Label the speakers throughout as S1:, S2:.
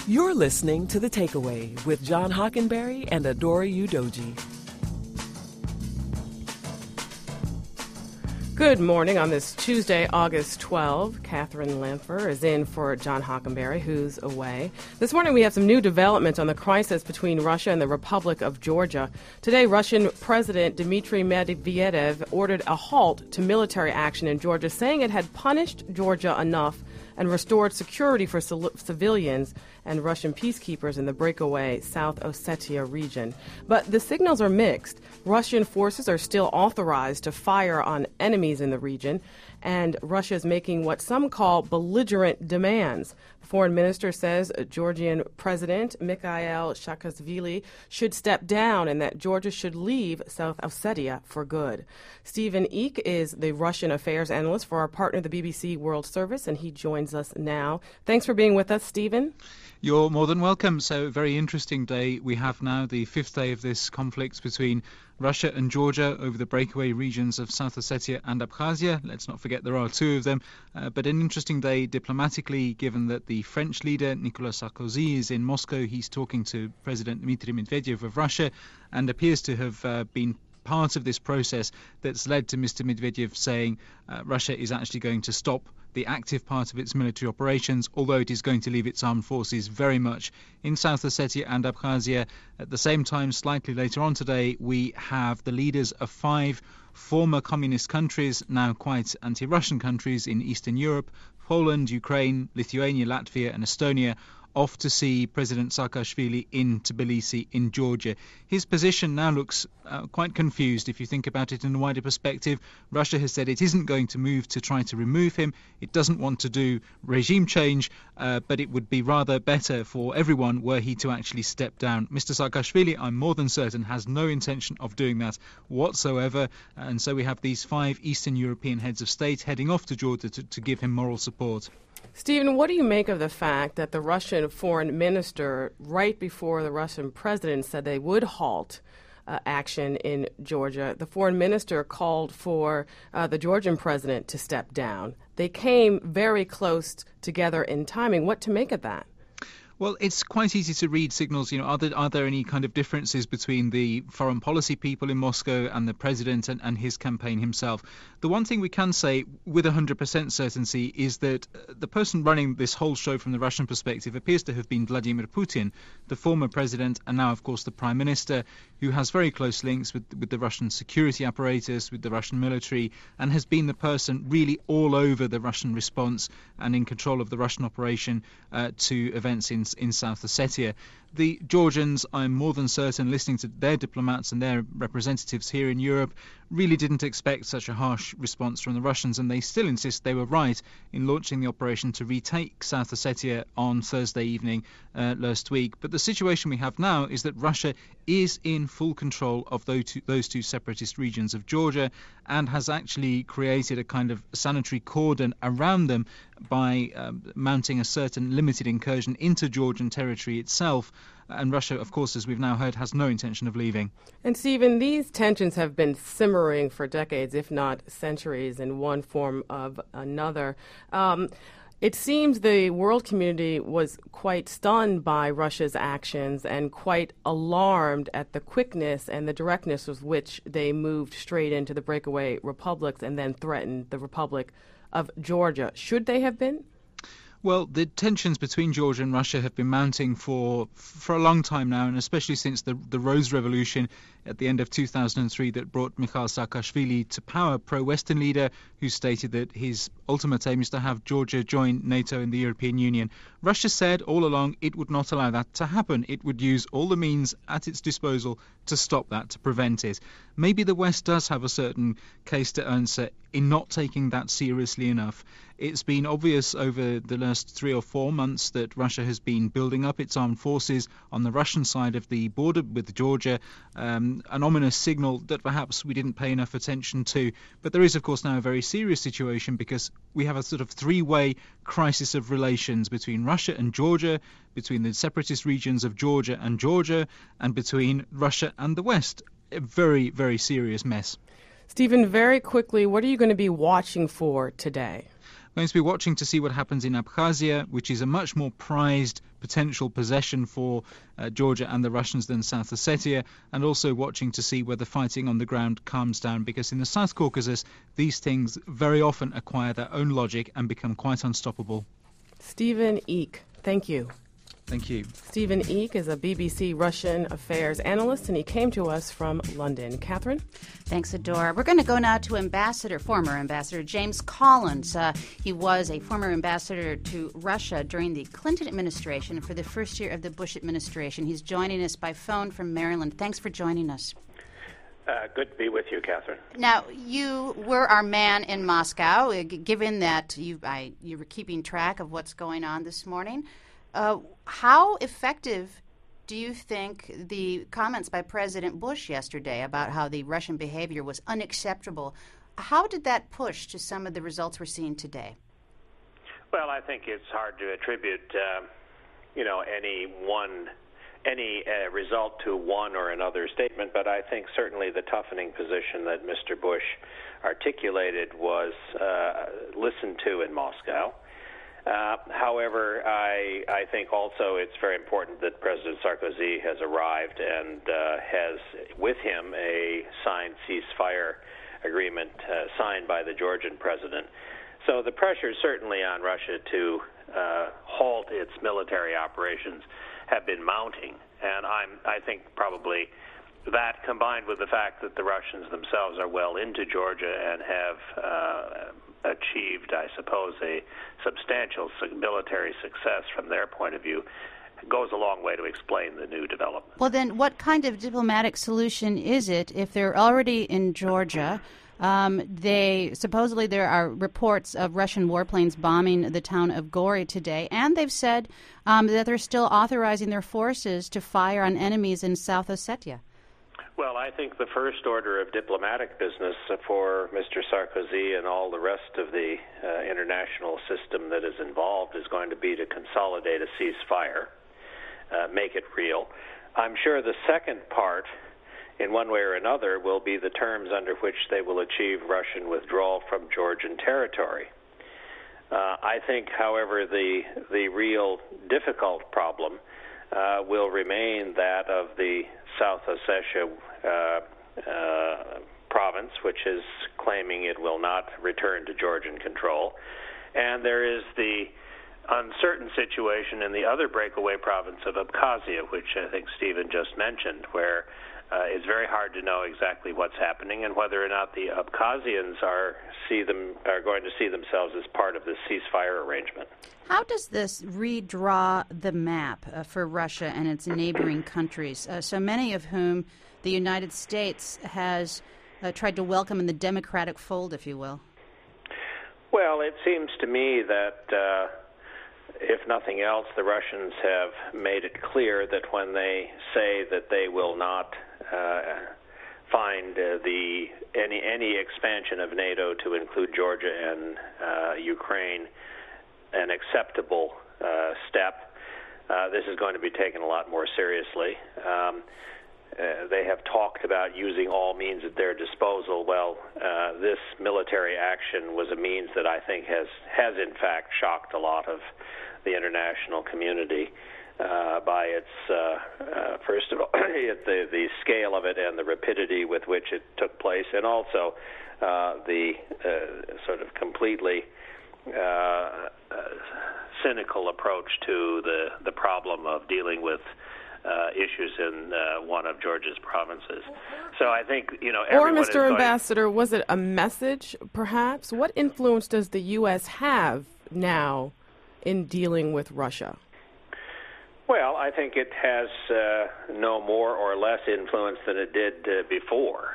S1: You're listening to The Takeaway with John Hockenberry and Adora Udoji.
S2: Good morning on this Tuesday, August 12. Catherine Lampher is in for John Hockenberry, who's away. This morning we have some new developments on the crisis between Russia and the Republic of Georgia. Today, Russian President Dmitry Medvedev ordered a halt to military action in Georgia, saying it had punished Georgia enough and restored security for civilians and Russian peacekeepers in the breakaway South Ossetia region. But the signals are mixed. Russian forces are still authorized to fire on enemies in the region, and Russia is making what some call belligerent demands. The foreign minister says Georgian President Mikhail Saakashvili should step down and that Georgia should leave South Ossetia for good. Stephen Eek is the Russian affairs analyst for our partner, the BBC World Service, and he joins us now. Thanks for being with us, Stephen.
S3: You're more than welcome. So, a very interesting day. We have now the fifth day of this conflict between Russia and Georgia over the breakaway regions of South Ossetia and Abkhazia. Let's not forget there are two of them. But an interesting day diplomatically, given that the French leader, Nicolas Sarkozy, is in Moscow. He's talking to President Dmitry Medvedev of Russia and appears to have been part of this process that's led to Mr. Medvedev saying Russia is actually going to stop the active part of its military operations, although it is going to leave its armed forces very much in South Ossetia and Abkhazia. At the same time, slightly later on today, we have the leaders of 5 former communist countries, now quite anti-Russian countries in Eastern Europe, Poland, Ukraine, Lithuania, Latvia and Estonia, off to see President Saakashvili in Tbilisi in Georgia. His position now looks quite confused if you think about it in a wider perspective. Russia has said it isn't going to move to try to remove him. It doesn't want to do regime change, but it would be rather better for everyone were he to actually step down. Mr. Saakashvili, I'm more than certain, has no intention of doing that whatsoever. And so we have these 5 Eastern European heads of state heading off to Georgia to give him moral support.
S2: Stephen, what do you make of the fact that the Russian foreign minister, right before the Russian president said they would halt action in Georgia, the foreign minister called for the Georgian president to step down? They came very close together in timing. What to make of that?
S3: Well, it's quite easy to read signals. Are there any kind of differences between the foreign policy people in Moscow and the president and his campaign himself? The one thing we can say with 100% certainty is that the person running this whole show from the Russian perspective appears to have been Vladimir Putin, the former president and now, of course, the prime minister, who has very close links with the Russian security apparatus, with the Russian military, and has been the person really all over the Russian response and in control of the Russian operation to events in South Ossetia. The Georgians, I'm more than certain, listening to their diplomats and their representatives here in Europe, really didn't expect such a harsh response from the Russians, and they still insist they were right in launching the operation to retake South Ossetia on Thursday evening last week. But the situation we have now is that Russia is in full control of those two separatist regions of Georgia and has actually created a kind of sanitary cordon around them by mounting a certain limited incursion into Georgian territory itself. And Russia, of course, as we've now heard, has no intention of leaving.
S2: And Stephen, these tensions have been simmering for decades, if not centuries, in one form of another. It seems the world community was quite stunned by Russia's actions and quite alarmed at the quickness and the directness with which they moved straight into the breakaway republics and then threatened the Republic of Georgia. Should they have been?
S3: Well, the tensions between Georgia and Russia have been mounting for a long time now, and especially since the Rose Revolution at the end of 2003 that brought Mikhail Saakashvili to power, pro-Western leader who stated that his ultimate aim is to have Georgia join NATO and the European Union. Russia said all along it would not allow that to happen. It would use all the means at its disposal to stop that, to prevent it. Maybe the West does have a certain case to answer in not taking that seriously enough. It's been obvious over the last 3 or 4 months that Russia has been building up its armed forces on the Russian side of the border with Georgia, an ominous signal that perhaps we didn't pay enough attention to. But there is, of course, now a very serious situation because we have a sort of three-way crisis of relations between Russia and Georgia, between the separatist regions of Georgia, and between Russia and the West. A very, very serious mess.
S2: Stephen, very quickly, what are you going to be watching for today?
S3: We're going to be watching to see what happens in Abkhazia, which is a much more prized potential possession for Georgia and the Russians than South Ossetia, and also watching to see whether fighting on the ground calms down, because in the South Caucasus, these things very often acquire their own logic and become quite unstoppable.
S2: Stephen Eek, thank you.
S3: Thank you.
S2: Stephen Eek is a BBC Russian affairs analyst, and he came to us from London. Catherine?
S4: Thanks, Adora. We're going to go now to former Ambassador James Collins. He was a former ambassador to Russia during the Clinton administration for the first year of the Bush administration. He's joining us by phone from Maryland. Thanks for joining us.
S5: Good to be with you, Catherine.
S4: Now, you were our man in Moscow, given that you were keeping track of what's going on this morning. How effective do you think the comments by President Bush yesterday about how the Russian behavior was unacceptable, how did that push to some of the results we're seeing today?
S5: Well, I think it's hard to attribute, any result to one or another statement, but I think certainly the toughening position that Mr. Bush articulated was listened to in Moscow. However, I think also it's very important that President Sarkozy has arrived and has with him a signed ceasefire agreement signed by the Georgian president. So the pressure is certainly on Russia to halt its military operations have been mounting, and I think probably that, combined with the fact that the Russians themselves are well into Georgia and have achieved, I suppose, a substantial military success from their point of view, goes a long way to explain the new development.
S4: Well, then, what kind of diplomatic solution is it if they're already in Georgia? Supposedly there are reports of Russian warplanes bombing the town of Gori today, and they've said that they're still authorizing their forces to fire on enemies in South Ossetia.
S5: Well, I think the first order of diplomatic business for Mr. Sarkozy and all the rest of the international system that is involved is going to be to consolidate a ceasefire, make it real. I'm sure the second part, in one way or another, will be the terms under which they will achieve Russian withdrawal from Georgian territory. I think, however, the real difficult problem will remain that of the South Ossetia province, which is claiming it will not return to Georgian control. And there is the uncertain situation in the other breakaway province of Abkhazia, which I think Stephen just mentioned, where it's very hard to know exactly what's happening and whether or not the Abkhazians are going to see themselves as part of this ceasefire arrangement.
S4: How does this redraw the map for Russia and its neighboring countries, so many of whom the United States has tried to welcome in the democratic fold, if you will?
S5: Well, it seems to me that if nothing else, the Russians have made it clear that when they say that they will not find any expansion of NATO to include Georgia and Ukraine an acceptable step, this is going to be taken a lot more seriously. They have talked about using all means at their disposal. Well, this military action was a means that I think has in fact shocked a lot of the international community by its, first of all, the scale of it and the rapidity with which it took place, and also the sort of completely cynical approach to the problem of dealing with issues in one of Georgia's provinces. So I think, everyone
S2: is Mr. Ambassador, was it a message, perhaps? What influence does the U.S. have now in dealing with Russia?
S5: Well, I think it has no more or less influence than it did before.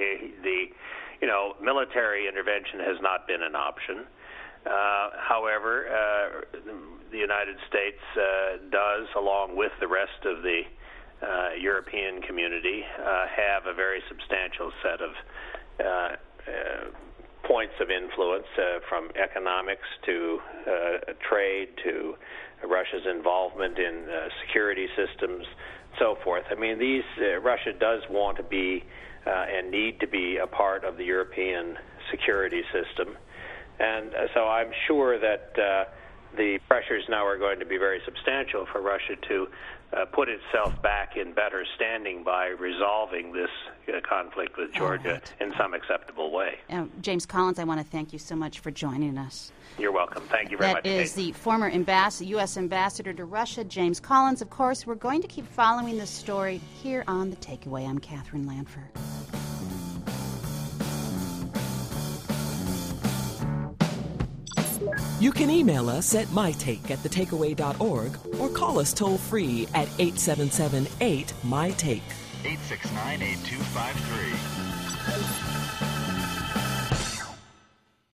S5: Military intervention has not been an option. However, the United States does, along with the rest of the European community, have a very substantial set of points of influence, from economics to trade to Russia's involvement in security systems, so forth. I mean, Russia does want to be and need to be a part of the European security system. And so I'm sure that the pressures now are going to be very substantial for Russia to put itself back in better standing by resolving this conflict with Georgia in some acceptable way.
S4: James Collins, I want to thank you so much for joining us.
S5: You're welcome. Thank you very much.
S4: That is the former U.S. ambassador to Russia, James Collins. Of course, we're going to keep following this story here on The Takeaway. I'm Catherine Lanford.
S1: You can email us at mytake@thetakeaway.org or call us toll-free at 877-8-MY-TAKE.
S6: 869-8253.